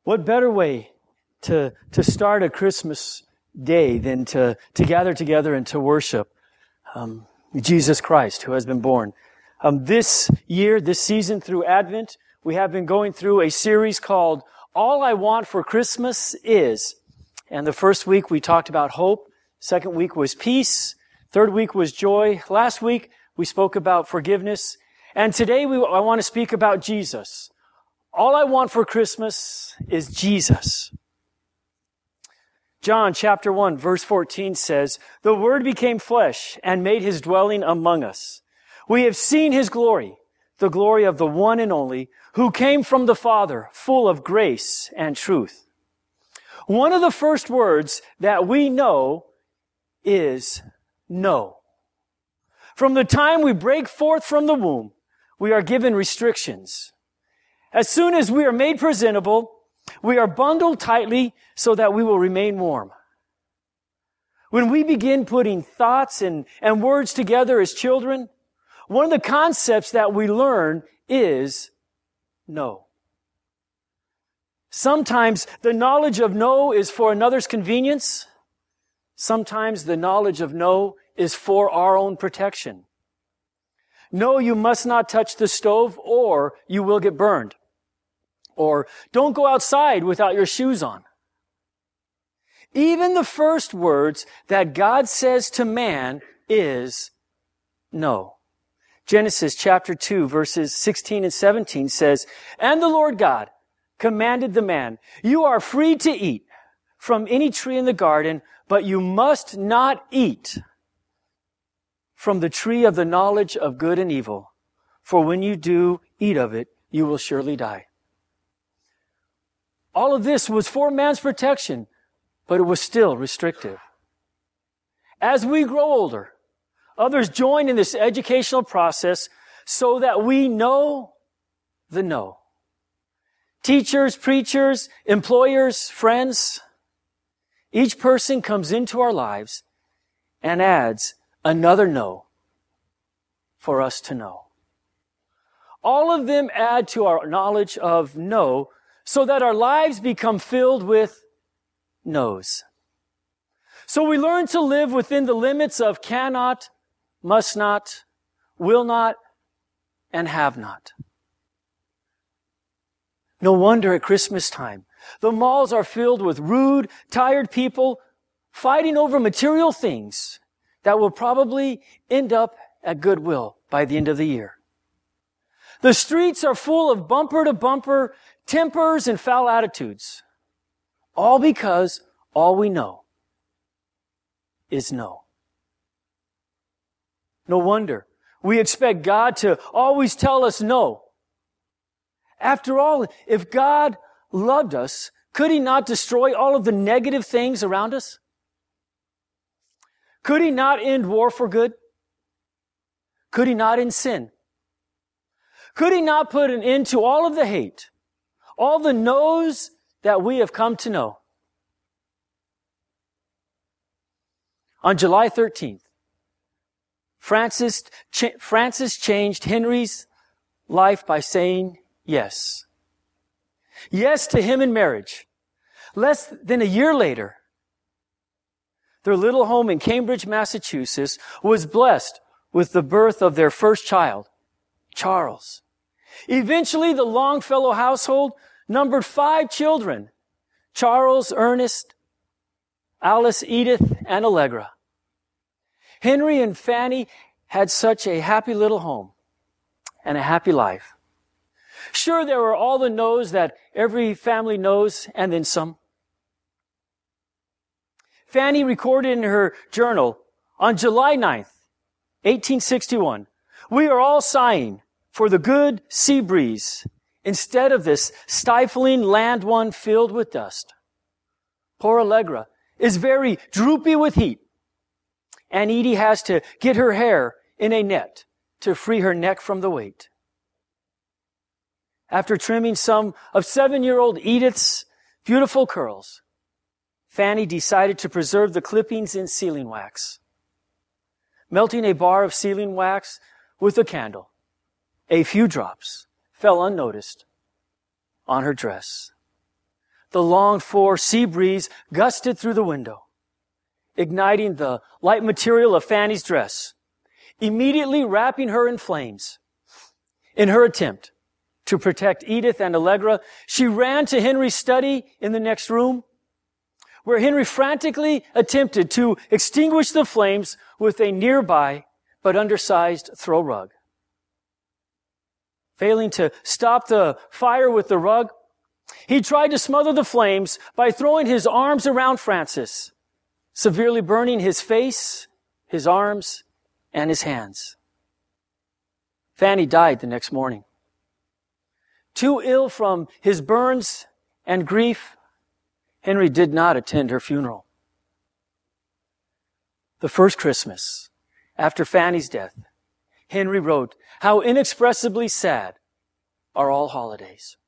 What better way to start a Christmas day than to gather together and to worship Jesus Christ, who has been born. This year, this season through Advent, we have been going through a series called All I Want for Christmas Is. And the first week we talked about hope. Second week was peace. Third week was joy. Last week we spoke about forgiveness. And today I want to speak about Jesus. All I want for Christmas is Jesus. John chapter 1 verse 14 says, "The Word became flesh and made His dwelling among us. We have seen His glory, the glory of the one and only, who came from the Father, full of grace and truth." One of the first words that we know is no. From the time we break forth from the womb, we are given restrictions. As soon as we are made presentable, we are bundled tightly so that we will remain warm. When we begin putting thoughts and words together as children, one of the concepts that we learn is no. Sometimes the knowledge of no is for another's convenience. Sometimes the knowledge of no is for our own protection. No, you must not touch the stove or you will get burned. Or don't go outside without your shoes on. Even the first words that God says to man is no. Genesis chapter 2 verses 16 and 17 says, "And the Lord God commanded the man, 'You are free to eat from any tree in the garden, but you must not eat from the tree of the knowledge of good and evil. For when you do eat of it, you will surely die.'" All of this was for man's protection, but it was still restrictive. As we grow older, others join in this educational process so that we know the no. Teachers, preachers, employers, friends, each person comes into our lives and adds another no for us to know. All of them add to our knowledge of no so that our lives become filled with no's. So we learn to live within the limits of cannot, must not, will not, and have not. No wonder at Christmas time, the malls are filled with rude, tired people fighting over material things that will probably end up at Goodwill by the end of the year. The streets are full of bumper-to-bumper tempers and foul attitudes, all because all we know is no. No wonder we expect God to always tell us no. After all, if God loved us, could He not destroy all of the negative things around us? Could He not end war for good? Could He not end sin? Could He not put an end to all of the hate, all the no's that we have come to know? On July 13th, Francis changed Henry's life by saying yes. Yes to him in marriage. Less than a year later, their little home in Cambridge, Massachusetts, was blessed with the birth of their first child, Charles. Eventually, the Longfellow household numbered 5 children: Charles, Ernest, Alice, Edith, and Allegra. Henry and Fanny had such a happy little home and a happy life. Sure, there were all the no's that every family knows, and then some. Fanny recorded in her journal on July 9th, 1861, "We are all sighing for the good sea breeze instead of this stifling land one filled with dust. Poor Allegra is very droopy with heat, and Edie has to get her hair in a net to free her neck from the weight." After trimming some of 7-year-old Edith's beautiful curls, Fanny decided to preserve the clippings in sealing wax. Melting a bar of sealing wax with a candle, a few drops fell unnoticed on her dress. the longed-for sea breeze gusted through the window, igniting the light material of Fanny's dress, immediately wrapping her in flames. In her attempt to protect Edith and Allegra, she ran to Henry's study in the next room, where Henry frantically attempted to extinguish the flames with a nearby but undersized throw rug. Failing to stop the fire with the rug, he tried to smother the flames by throwing his arms around Francis, severely burning his face, his arms, and his hands. Fanny died the next morning. Too ill from his burns and grief, Henry did not attend her funeral. The first Christmas after Fanny's death, Henry wrote, "How inexpressibly sad are all holidays."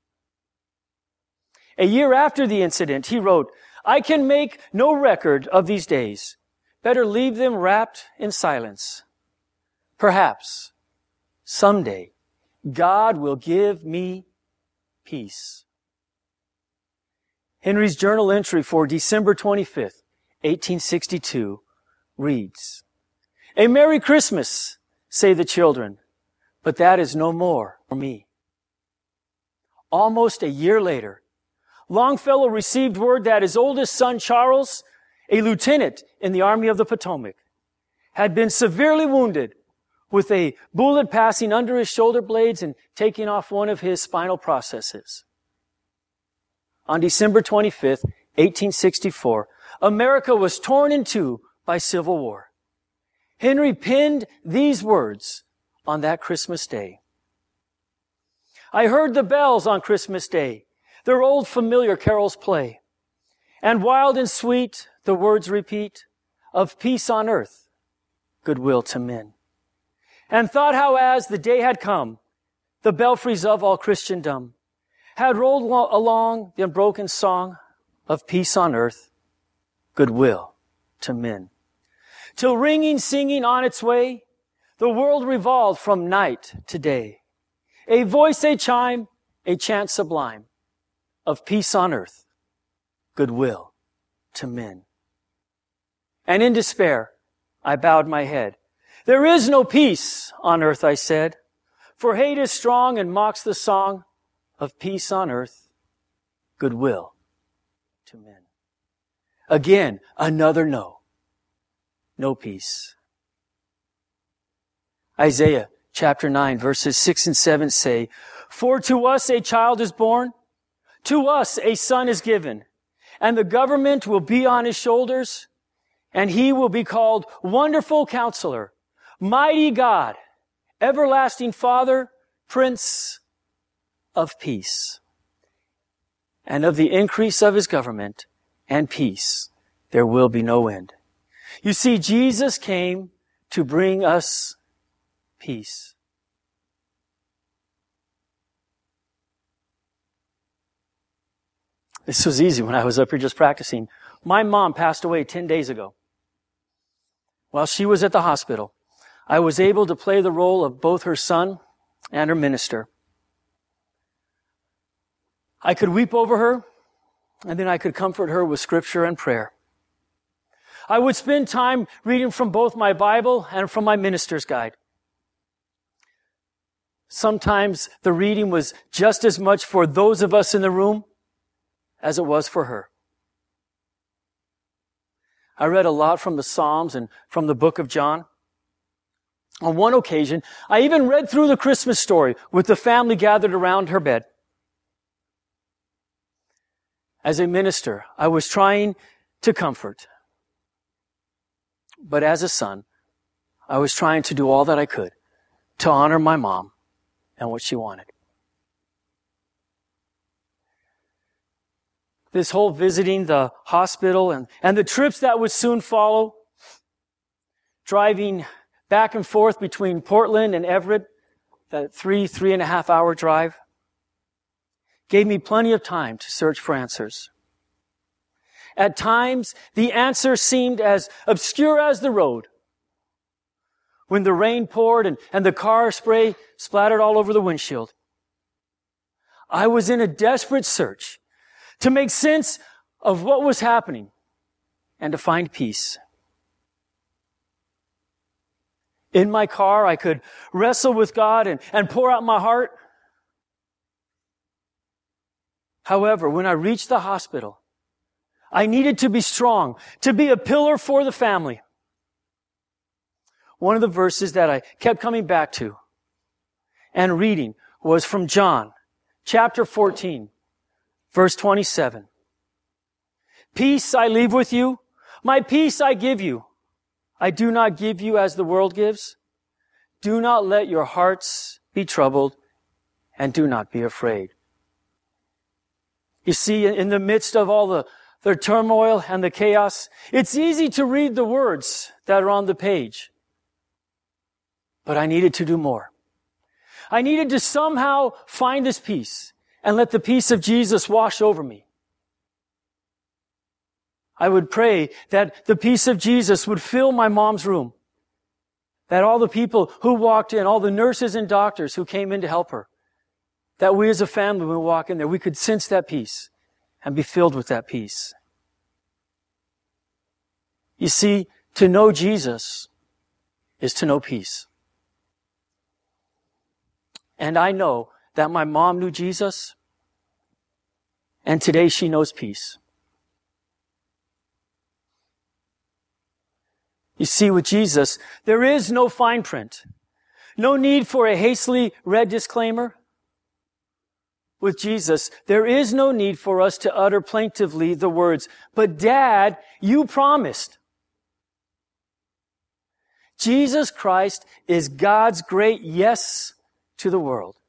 A year after the incident, he wrote, "I can make no record of these days. Better leave them wrapped in silence. Perhaps someday God will give me peace." Henry's journal entry for December 25th, 1862 reads, "A Merry Christmas, say the children, but that is no more for me." Almost a year later, Longfellow received word that his oldest son, Charles, a lieutenant in the Army of the Potomac, had been severely wounded with a bullet passing under his shoulder blades and taking off one of his spinal processes. On December 25th, 1864, America was torn in two by civil war. Henry penned these words on that Christmas day. "I heard the bells on Christmas Day, their old familiar carols play, and wild and sweet the words repeat of peace on earth, goodwill to men. And thought how as the day had come, the belfries of all Christendom had rolled along the unbroken song of peace on earth, goodwill to men. Till ringing, singing on its way, the world revolved from night to day. A voice, a chime, a chant sublime of peace on earth, goodwill to men. And in despair, I bowed my head. There is no peace on earth, I said, for hate is strong and mocks the song of peace on earth, goodwill to men." Again, another no. No peace. Isaiah chapter 9, verses 6 and 7 say, "For to us a child is born, to us a son is given, and the government will be on his shoulders, and he will be called Wonderful Counselor, Mighty God, Everlasting Father, Prince of Peace. And of the increase of his government and peace there will be no end." You see, Jesus came to bring us peace. This was easy when I was up here just practicing. My mom passed away 10 days ago. While she was at the hospital, I was able to play the role of both her son and her minister. I could weep over her, and then I could comfort her with scripture and prayer. I would spend time reading from both my Bible and from my minister's guide. Sometimes the reading was just as much for those of us in the room as it was for her. I read a lot from the Psalms and from the book of John. On one occasion, I even read through the Christmas story with the family gathered around her bed. As a minister, I was trying to comfort. But as a son, I was trying to do all that I could to honor my mom and what she wanted. This whole visiting the hospital and the trips that would soon follow, driving back and forth between Portland and Everett, that 3.5 hour drive, gave me plenty of time to search for answers. At times, the answer seemed as obscure as the road. When the rain poured and the car spray splattered all over the windshield, I was in a desperate search to make sense of what was happening, and to find peace. In my car, I could wrestle with God and pour out my heart. However, when I reached the hospital, I needed to be strong, to be a pillar for the family. One of the verses that I kept coming back to and reading was from John, chapter 14, verse 27. Peace I leave with you, my peace I give you. I do not give you as the world gives. Do not let your hearts be troubled, and do not be afraid. You see, in the midst of all the turmoil and the chaos, it's easy to read the words that are on the page. But I needed to do more. I needed to somehow find this peace and let the peace of Jesus wash over me. I would pray that the peace of Jesus would fill my mom's room. That all the people who walked in, all the nurses and doctors who came in to help her, that we as a family, when we walk in there, we could sense that peace and be filled with that peace. You see, to know Jesus is to know peace. And I know that my mom knew Jesus, and today she knows peace. You see, with Jesus, there is no fine print. No need for a hastily read disclaimer. With Jesus, there is no need for us to utter plaintively the words, "But Dad, you promised." Jesus Christ is God's great yes to the world.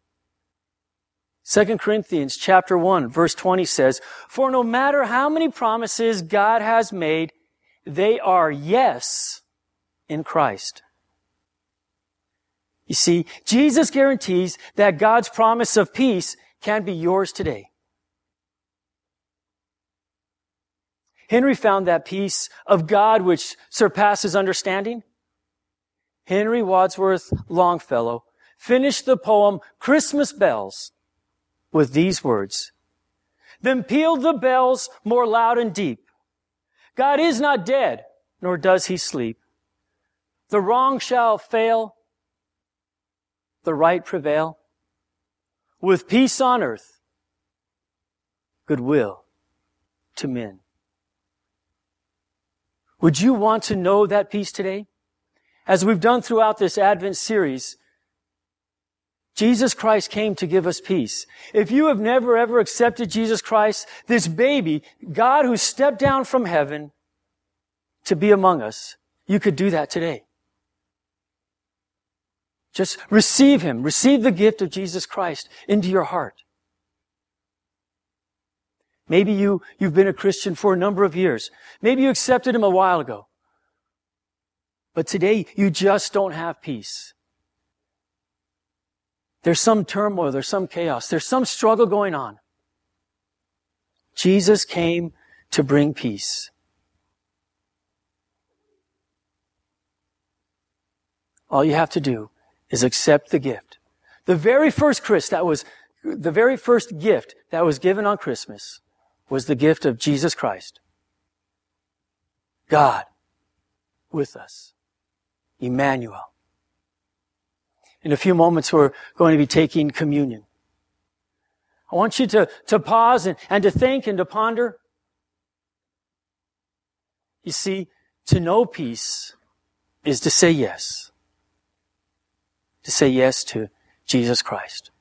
2 Corinthians chapter 1, verse 20 says, "For no matter how many promises God has made, they are yes in Christ." You see, Jesus guarantees that God's promise of peace can be yours today. Henry found that peace of God which surpasses understanding. Henry Wadsworth Longfellow finished the poem Christmas Bells with these words, "Then pealed the bells more loud and deep. God is not dead, nor does he sleep. The wrong shall fail, the right prevail. With peace on earth, goodwill to men." Would you want to know that peace today? As we've done throughout this Advent series, Jesus Christ came to give us peace. If you have never ever accepted Jesus Christ, this baby, God who stepped down from heaven to be among us, you could do that today. Just receive Him. Receive the gift of Jesus Christ into your heart. Maybe you've been a Christian for a number of years. Maybe you accepted Him a while ago. But today, you just don't have peace. There's some turmoil, there's some chaos, there's some struggle going on. Jesus came to bring peace. All you have to do is accept the gift. The very first gift that was given on Christmas was the gift of Jesus Christ. God with us. Emmanuel. In a few moments, we're going to be taking communion. I want you to pause and to think and to ponder. You see, to know peace is to say yes. To say yes to Jesus Christ.